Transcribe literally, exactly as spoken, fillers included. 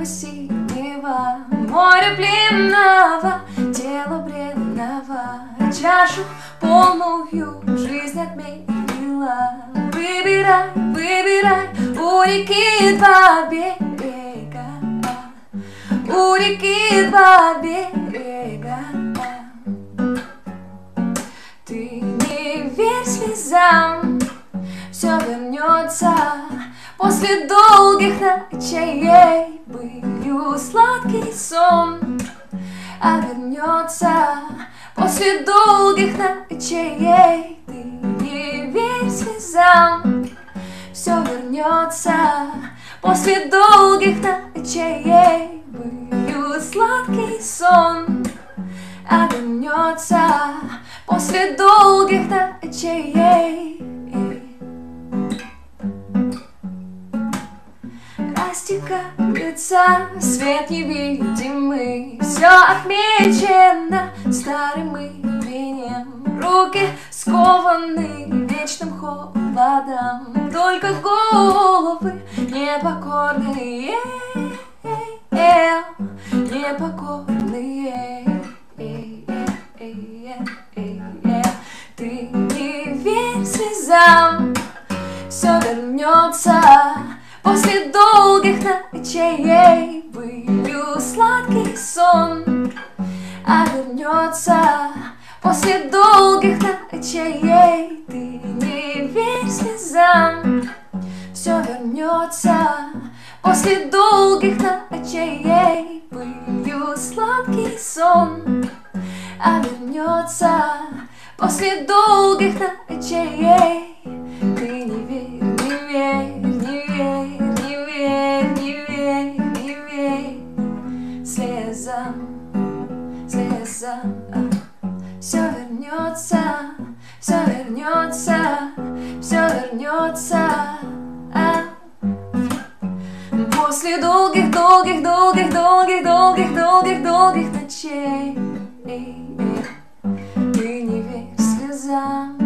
неба синего, моря пленного, тело бренного, чашу полную жизнь отменила. Выбирай, выбирай, у реки два берега, у реки два берега. Ты не верь слезам, все вернется после долгих ночей. Был сладкий сон, а вернется после долгих ночей. Ты не верь слезам, все вернется после долгих ночей. Был сладкий сон, а вернется после долгих ночей. Растекается свет невидимый, все отмечено старым именем. Руки скованы вечным холодом, только головы непокорные, непокорные. Ты не верь слезам, все вернется после долгих ночей. Был сладкий сон, а вернется после долгих ночей. Ты не верь слезам, все вернется после долгих ночей. Был сладкий сон, а вернется после долгих ночей. Ты не верь, не верь, не верь, не верь, не верь, не верь слезам, слезам. Все вернется, все вернется, все вернется. После долгих, долгих, долгих, долгих, долгих, долгих, долгих ночей. Ты не верь слезам.